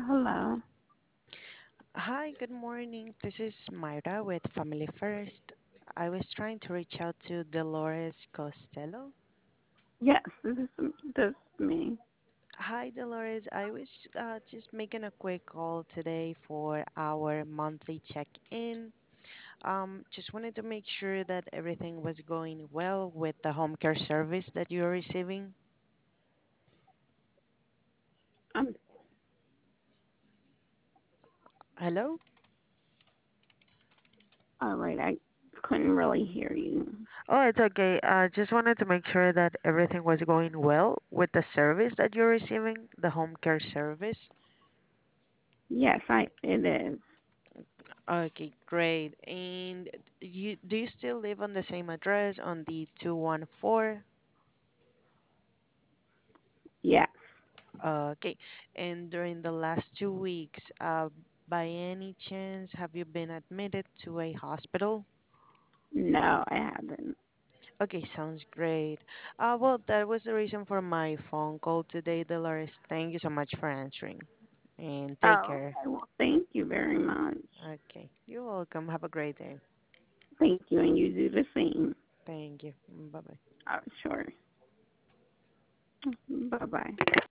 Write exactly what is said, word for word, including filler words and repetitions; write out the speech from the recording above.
Hello. Hi, good morning. This is Myra with Family First. I was trying to reach out to Dolores Costello. Yes, this is this is me. Hi, Dolores. I was uh, just making a quick call today for our monthly check-in. Um, just wanted to make sure that everything was going well with the home care service that you're receiving. I'm Hello? all right. I couldn't really hear you. Oh, it's okay. I just wanted to make sure that everything was going well with the service that you're receiving, the home care service. Yes, I it is. Okay, great. And you do you still live on the same address on the two one four? Yes. Okay. And during the last two weeks, uh, by any chance, have you been admitted to a hospital? No, I haven't. Okay, sounds great. Uh, well, that was the reason for my phone call today, Dolores. Thank you so much for answering, and take Oh, care. okay. Well, thank you very much. Okay, you're welcome. Have a great day. Thank you, and you do the same. Thank you. Bye bye. Oh, sure. Bye bye.